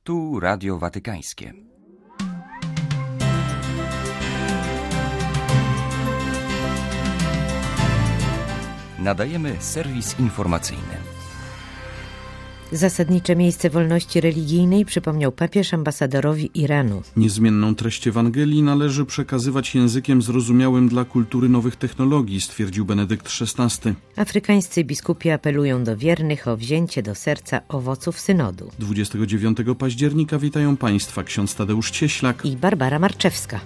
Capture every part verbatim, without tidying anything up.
Tu Radio Watykańskie. Nadajemy serwis informacyjny. Zasadnicze miejsce wolności religijnej przypomniał papież ambasadorowi Iranu. Niezmienną treść Ewangelii należy przekazywać językiem zrozumiałym dla kultury nowych technologii, stwierdził Benedykt szesnasty. Afrykańscy biskupi apelują do wiernych o wzięcie do serca owoców synodu. dwudziestego dziewiątego października witają Państwa ksiądz Tadeusz Cieślak i Barbara Marczewska.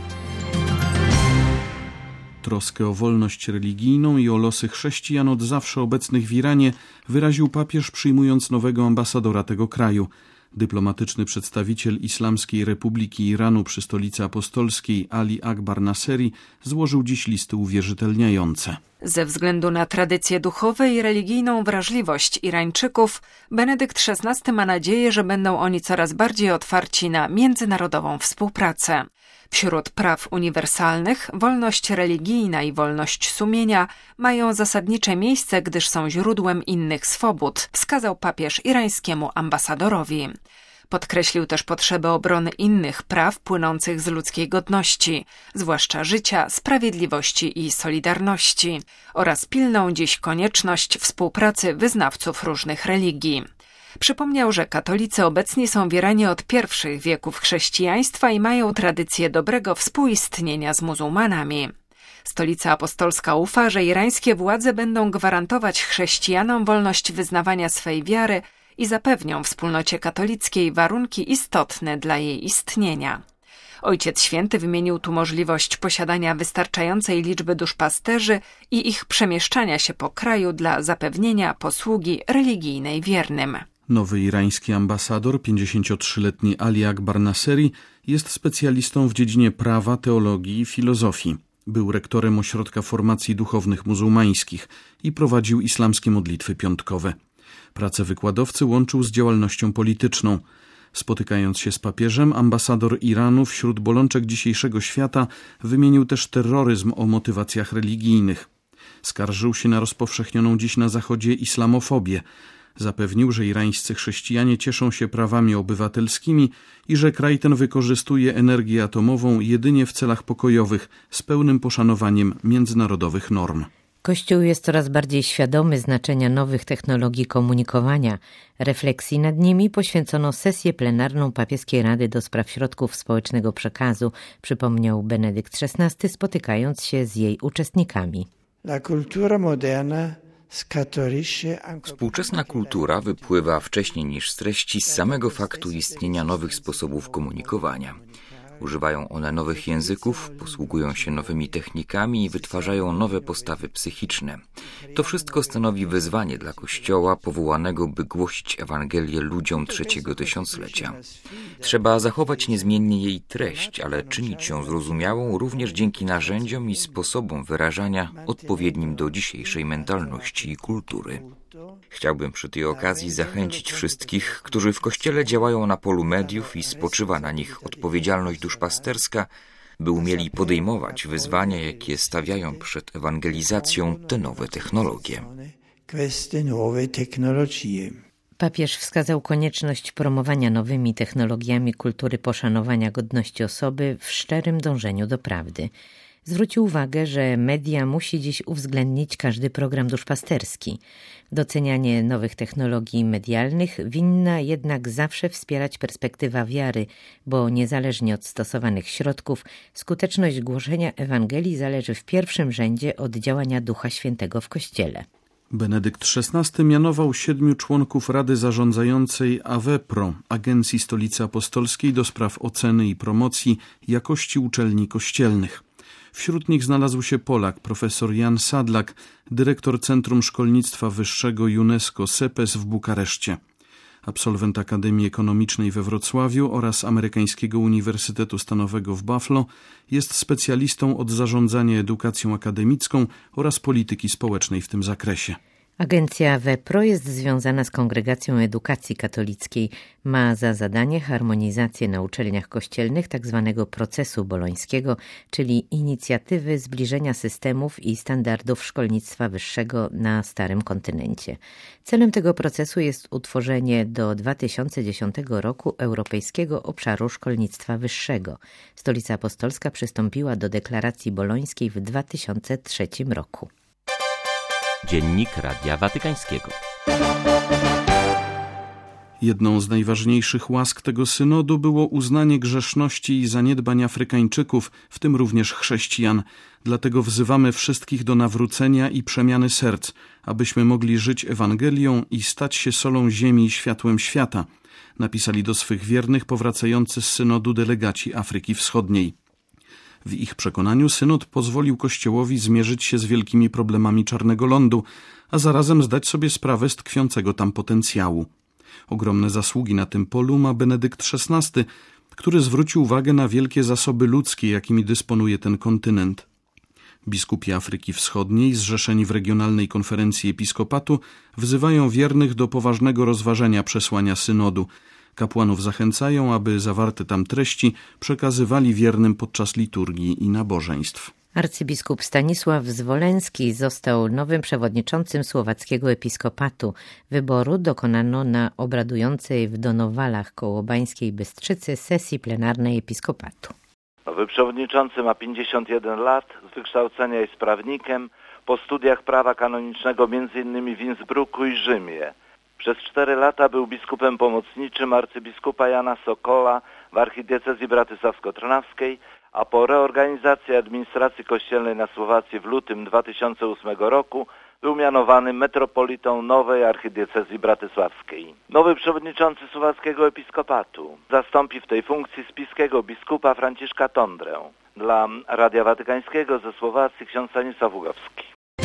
Troskę o wolność religijną i o losy chrześcijan od zawsze obecnych w Iranie wyraził papież, przyjmując nowego ambasadora tego kraju. Dyplomatyczny przedstawiciel Islamskiej Republiki Iranu przy Stolicy Apostolskiej Ali Akbar Naseri złożył dziś listy uwierzytelniające. Ze względu na tradycje duchowe i religijną wrażliwość Irańczyków, Benedykt szesnasty ma nadzieję, że będą oni coraz bardziej otwarci na międzynarodową współpracę. Wśród praw uniwersalnych wolność religijna i wolność sumienia mają zasadnicze miejsce, gdyż są źródłem innych swobód, wskazał papież irańskiemu ambasadorowi. Podkreślił też potrzebę obrony innych praw płynących z ludzkiej godności, zwłaszcza życia, sprawiedliwości i solidarności, oraz pilną dziś konieczność współpracy wyznawców różnych religii. Przypomniał, że katolicy obecni są w Iranie od pierwszych wieków chrześcijaństwa i mają tradycję dobrego współistnienia z muzułmanami. Stolica Apostolska ufa, że irańskie władze będą gwarantować chrześcijanom wolność wyznawania swej wiary i zapewnią wspólnocie katolickiej warunki istotne dla jej istnienia. Ojciec Święty wymienił tu możliwość posiadania wystarczającej liczby duszpasterzy i ich przemieszczania się po kraju dla zapewnienia posługi religijnej wiernym. Nowy irański ambasador, pięćdziesięciotrzyletni Ali Akbar Naseri, jest specjalistą w dziedzinie prawa, teologii i filozofii. Był rektorem Ośrodka Formacji Duchownych Muzułmańskich i prowadził islamskie modlitwy piątkowe. Pracę wykładowcy łączył z działalnością polityczną. Spotykając się z papieżem, ambasador Iranu wśród bolączek dzisiejszego świata wymienił też terroryzm o motywacjach religijnych. Skarżył się na rozpowszechnioną dziś na Zachodzie islamofobię. Zapewnił, że irańscy chrześcijanie cieszą się prawami obywatelskimi i że kraj ten wykorzystuje energię atomową jedynie w celach pokojowych, z pełnym poszanowaniem międzynarodowych norm. Kościół jest coraz bardziej świadomy znaczenia nowych technologii komunikowania. Refleksji nad nimi poświęcono sesję plenarną Papieskiej Rady do Spraw Środków Społecznego Przekazu, przypomniał Benedykt szesnasty, spotykając się z jej uczestnikami. La cultura moderna Współczesna kultura wypływa wcześniej niż z treści z samego faktu istnienia nowych sposobów komunikowania. Używają one nowych języków, posługują się nowymi technikami i wytwarzają nowe postawy psychiczne. To wszystko stanowi wyzwanie dla Kościoła powołanego, by głosić Ewangelię ludziom trzeciego tysiąclecia. Trzeba zachować niezmiennie jej treść, ale czynić ją zrozumiałą również dzięki narzędziom i sposobom wyrażania odpowiednim do dzisiejszej mentalności i kultury. Chciałbym przy tej okazji zachęcić wszystkich, którzy w Kościele działają na polu mediów i spoczywa na nich odpowiedzialność duszpasterska, by umieli podejmować wyzwania, jakie stawiają przed ewangelizacją te nowe technologie. Papież wskazał konieczność promowania nowymi technologiami kultury poszanowania godności osoby w szczerym dążeniu do prawdy. Zwrócił uwagę, że media musi dziś uwzględnić każdy program duszpasterski. Docenianie nowych technologii medialnych winna jednak zawsze wspierać perspektywa wiary, bo niezależnie od stosowanych środków, skuteczność głoszenia Ewangelii zależy w pierwszym rzędzie od działania Ducha Świętego w Kościele. Benedykt szesnasty mianował siedmiu członków Rady Zarządzającej AWEPRO, Agencji Stolicy Apostolskiej do spraw oceny i promocji jakości uczelni kościelnych. Wśród nich znalazł się Polak, profesor Jan Sadlak, dyrektor Centrum Szkolnictwa Wyższego UNESCO SEPES w Bukareszcie. Absolwent Akademii Ekonomicznej we Wrocławiu oraz Amerykańskiego Uniwersytetu Stanowego w Buffalo, jest specjalistą od zarządzania edukacją akademicką oraz polityki społecznej w tym zakresie. Agencja WEPRO jest związana z Kongregacją Edukacji Katolickiej. Ma za zadanie harmonizację na uczelniach kościelnych tzw. procesu bolońskiego, czyli inicjatywy zbliżenia systemów i standardów szkolnictwa wyższego na starym kontynencie. Celem tego procesu jest utworzenie do dwa tysiące dziesiątego roku Europejskiego Obszaru Szkolnictwa Wyższego. Stolica Apostolska przystąpiła do deklaracji bolońskiej w dwa tysiące trzecim roku. Dziennik Radia Watykańskiego. Jedną z najważniejszych łask tego synodu było uznanie grzeszności i zaniedbań Afrykańczyków, w tym również chrześcijan. Dlatego wzywamy wszystkich do nawrócenia i przemiany serc, abyśmy mogli żyć Ewangelią i stać się solą ziemi i światłem świata, napisali do swych wiernych powracający z synodu delegaci Afryki Wschodniej. W ich przekonaniu synod pozwolił Kościołowi zmierzyć się z wielkimi problemami Czarnego Lądu, a zarazem zdać sobie sprawę z tkwiącego tam potencjału. Ogromne zasługi na tym polu ma Benedykt szesnasty, który zwrócił uwagę na wielkie zasoby ludzkie, jakimi dysponuje ten kontynent. Biskupi Afryki Wschodniej, zrzeszeni w Regionalnej Konferencji Episkopatu, wzywają wiernych do poważnego rozważenia przesłania synodu. Kapłanów zachęcają, aby zawarte tam treści przekazywali wiernym podczas liturgii i nabożeństw. Arcybiskup Stanisław Zwolenski został nowym przewodniczącym Słowackiego Episkopatu. Wyboru dokonano na obradującej w Donowalach koło Bańskiej Bystrzycy sesji plenarnej Episkopatu. Nowy przewodniczący ma pięćdziesiąt jeden lat, z wykształcenia jest prawnikiem, po studiach prawa kanonicznego między innymi w Innsbrucku i Rzymie. Przez cztery lata był biskupem pomocniczym arcybiskupa Jana Sokola w archidiecezji bratysławsko-trnawskiej, a po reorganizacji administracji kościelnej na Słowacji w lutym dwa tysiące ósmego roku był mianowany metropolitą nowej archidiecezji bratysławskiej. Nowy przewodniczący Słowackiego Episkopatu zastąpi w tej funkcji spiskiego biskupa Franciszka Tondrę. Dla Radia Watykańskiego ze Słowacji ksiądz Stanisław Ługowski.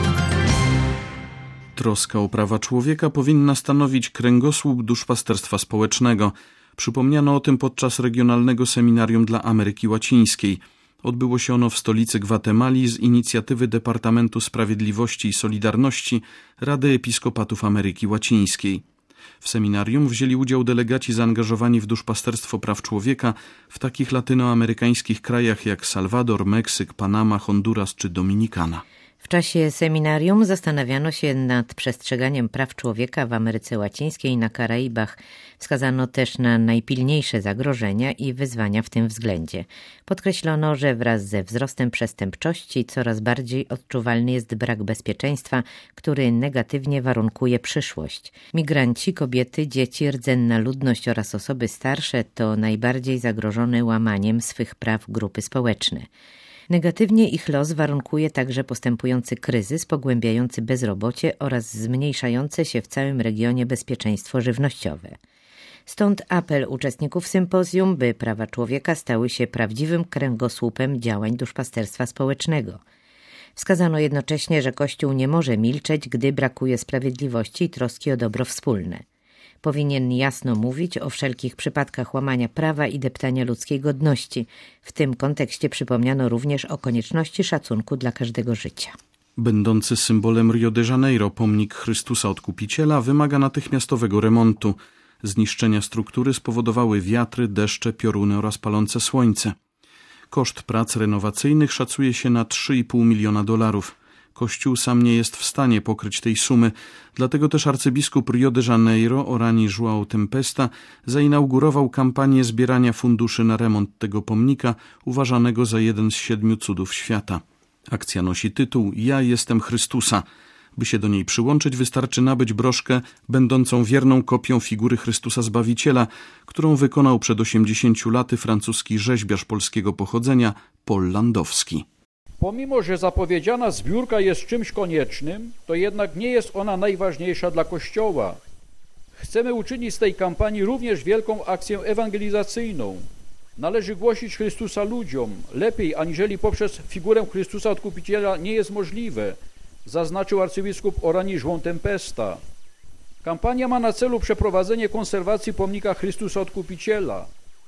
Troska o prawa człowieka powinna stanowić kręgosłup duszpasterstwa społecznego. Przypomniano o tym podczas regionalnego seminarium dla Ameryki Łacińskiej. Odbyło się ono w stolicy Gwatemali z inicjatywy Departamentu Sprawiedliwości i Solidarności Rady Episkopatów Ameryki Łacińskiej. W seminarium wzięli udział delegaci zaangażowani w duszpasterstwo praw człowieka w takich latynoamerykańskich krajach jak Salwador, Meksyk, Panama, Honduras czy Dominikana. W czasie seminarium zastanawiano się nad przestrzeganiem praw człowieka w Ameryce Łacińskiej i na Karaibach. Wskazano też na najpilniejsze zagrożenia i wyzwania w tym względzie. Podkreślono, że wraz ze wzrostem przestępczości coraz bardziej odczuwalny jest brak bezpieczeństwa, który negatywnie warunkuje przyszłość. Migranci, kobiety, dzieci, rdzenna ludność oraz osoby starsze to najbardziej zagrożone łamaniem swych praw grupy społeczne. Negatywnie ich los warunkuje także postępujący kryzys, pogłębiający bezrobocie oraz zmniejszające się w całym regionie bezpieczeństwo żywnościowe. Stąd apel uczestników sympozjum, by prawa człowieka stały się prawdziwym kręgosłupem działań duszpasterstwa społecznego. Wskazano jednocześnie, że Kościół nie może milczeć, gdy brakuje sprawiedliwości i troski o dobro wspólne. Powinien jasno mówić o wszelkich przypadkach łamania prawa i deptania ludzkiej godności. W tym kontekście przypomniano również o konieczności szacunku dla każdego życia. Będący symbolem Rio de Janeiro pomnik Chrystusa Odkupiciela wymaga natychmiastowego remontu. Zniszczenia struktury spowodowały wiatry, deszcze, pioruny oraz palące słońce. Koszt prac renowacyjnych szacuje się na trzy i pół miliona dolarów. Kościół sam nie jest w stanie pokryć tej sumy, dlatego też arcybiskup Rio de Janeiro Orani João Tempesta zainaugurował kampanię zbierania funduszy na remont tego pomnika, uważanego za jeden z siedmiu cudów świata. Akcja nosi tytuł Ja jestem Chrystusa. By się do niej przyłączyć, wystarczy nabyć broszkę będącą wierną kopią figury Chrystusa Zbawiciela, którą wykonał przed osiemdziesięciu laty francuski rzeźbiarz polskiego pochodzenia Paul Landowski. Pomimo że zapowiedziana zbiórka jest czymś koniecznym, to jednak nie jest ona najważniejsza dla Kościoła. Chcemy uczynić z tej kampanii również wielką akcję ewangelizacyjną. Należy głosić Chrystusa ludziom, lepiej aniżeli poprzez figurę Chrystusa Odkupiciela nie jest możliwe, zaznaczył arcybiskup Orani João Tempesta. Kampania ma na celu przeprowadzenie konserwacji pomnika Chrystusa Odkupiciela,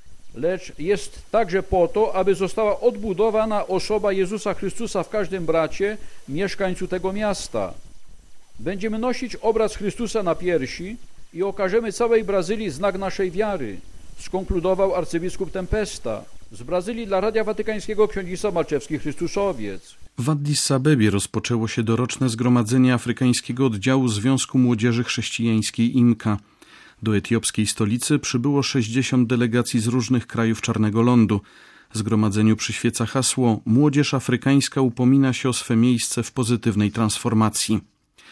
lecz jest także po to, aby została odbudowana osoba Jezusa Chrystusa w każdym bracie, mieszkańcu tego miasta. Będziemy nosić obraz Chrystusa na piersi i okażemy całej Brazylii znak naszej wiary, skonkludował arcybiskup Tempesta. Z Brazylii dla Radia Watykańskiego ksiądz Malczewski Chrystusowiec. W Addis Abebie rozpoczęło się doroczne zgromadzenie afrykańskiego oddziału Związku Młodzieży Chrześcijańskiej I M K A. Do etiopskiej stolicy przybyło sześćdziesiąt delegacji z różnych krajów Czarnego Lądu. Zgromadzeniu przyświeca hasło „Młodzież afrykańska upomina się o swe miejsce w pozytywnej transformacji”.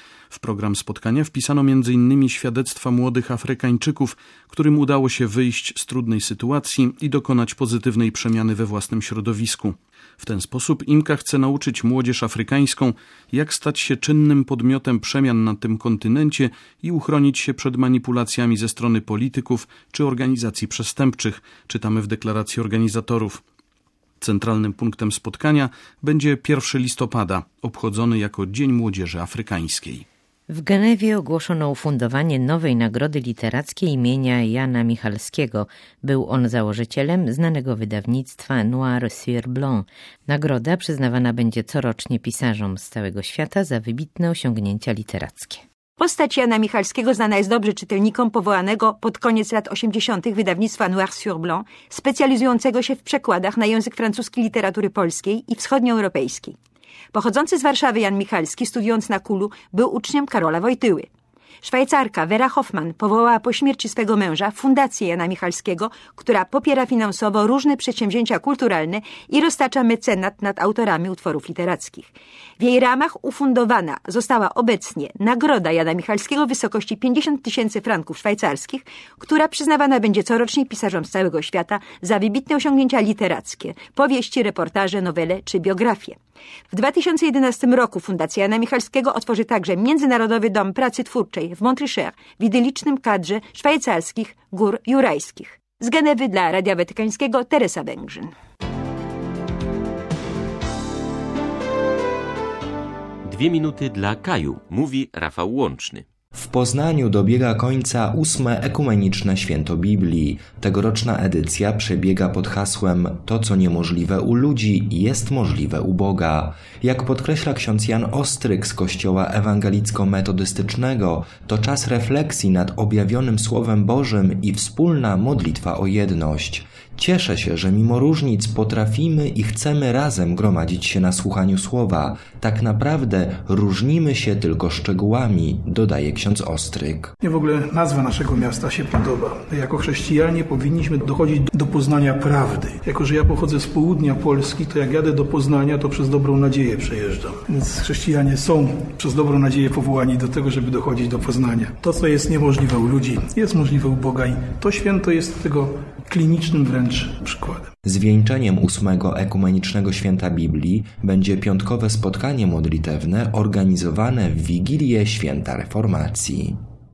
W program spotkania wpisano między innymi świadectwa młodych Afrykańczyków, którym udało się wyjść z trudnej sytuacji i dokonać pozytywnej przemiany we własnym środowisku. W ten sposób I M K A chce nauczyć młodzież afrykańską, jak stać się czynnym podmiotem przemian na tym kontynencie i uchronić się przed manipulacjami ze strony polityków czy organizacji przestępczych, czytamy w deklaracji organizatorów. Centralnym punktem spotkania będzie pierwszego listopada, obchodzony jako Dzień Młodzieży Afrykańskiej. W Genewie ogłoszono ufundowanie nowej nagrody literackiej imienia Jana Michalskiego. Był on założycielem znanego wydawnictwa Noir sur Blanc. Nagroda przyznawana będzie corocznie pisarzom z całego świata za wybitne osiągnięcia literackie. Postać Jana Michalskiego znana jest dobrze czytelnikom powołanego pod koniec lat osiemdziesiątych wydawnictwa Noir sur Blanc, specjalizującego się w przekładach na język francuski literatury polskiej i wschodnioeuropejskiej. Pochodzący z Warszawy Jan Michalski, studiując na Kulu, był uczniem Karola Wojtyły. Szwajcarka Vera Hoffman powołała po śmierci swego męża Fundację Jana Michalskiego, która popiera finansowo różne przedsięwzięcia kulturalne i roztacza mecenat nad autorami utworów literackich. W jej ramach ufundowana została obecnie Nagroda Jana Michalskiego w wysokości pięćdziesiąt tysięcy franków szwajcarskich, która przyznawana będzie corocznie pisarzom z całego świata za wybitne osiągnięcia literackie, powieści, reportaże, nowele czy biografie. W dwa tysiące jedenastym roku Fundacja Jana Michalskiego otworzy także Międzynarodowy Dom Pracy Twórczej w Montricher w idylicznym kadrze szwajcarskich Gór Jurajskich. Z Genewy dla Radia Watykańskiego Teresa Węgrzyn. Dwie minuty dla Kaju, mówi Rafał Łączny. W Poznaniu dobiega końca ósme ekumeniczne święto Biblii. Tegoroczna edycja przebiega pod hasłem „To, co niemożliwe u ludzi, jest możliwe u Boga”. Jak podkreśla ksiądz Jan Ostryk z Kościoła Ewangelicko-Metodystycznego, to czas refleksji nad objawionym Słowem Bożym i wspólna modlitwa o jedność. Cieszę się, że mimo różnic potrafimy i chcemy razem gromadzić się na słuchaniu Słowa. Tak naprawdę różnimy się tylko szczegółami, dodaje ksiądz Ostryk. Mnie w ogóle nazwa naszego miasta się podoba. Jako chrześcijanie powinniśmy dochodzić do poznania prawdy. Jako że ja pochodzę z południa Polski, to jak jadę do Poznania, to przez dobrą nadzieję przejeżdżam. Więc chrześcijanie są przez dobrą nadzieję powołani do tego, żeby dochodzić do poznania. To, co jest niemożliwe u ludzi, jest możliwe u Boga i to święto jest tego klinicznym wręcz przykładem. Zwieńczeniem ósmego ekumenicznego święta Biblii będzie piątkowe spotkanie modlitewne organizowane w Wigilię Święta Reformacji.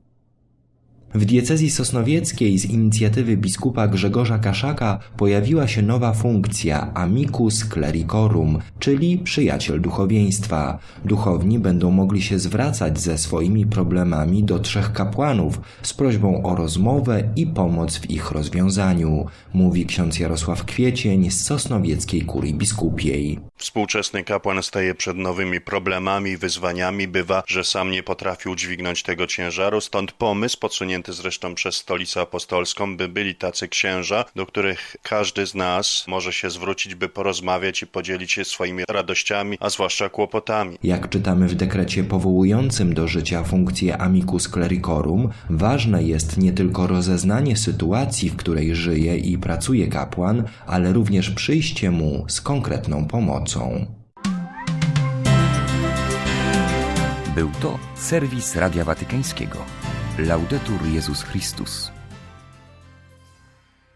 W diecezji sosnowieckiej z inicjatywy biskupa Grzegorza Kaszaka pojawiła się nowa funkcja amicus clericorum, czyli przyjaciel duchowieństwa. Duchowni będą mogli się zwracać ze swoimi problemami do trzech kapłanów z prośbą o rozmowę i pomoc w ich rozwiązaniu, mówi ksiądz Jarosław Kwiecień z sosnowieckiej kurii biskupiej. Współczesny kapłan staje przed nowymi problemami i wyzwaniami. Bywa, że sam nie potrafi udźwignąć tego ciężaru, stąd pomysł podsunięty zresztą przez Stolicę Apostolską, by byli tacy księża, do których każdy z nas może się zwrócić, by porozmawiać i podzielić się swoimi radościami, a zwłaszcza kłopotami. Jak czytamy w dekrecie powołującym do życia funkcję amicus clericorum, ważne jest nie tylko rozeznanie sytuacji, w której żyje i pracuje kapłan, ale również przyjście mu z konkretną pomocą. Był to serwis Radia Watykańskiego. Laudetur Jezus Chrystus.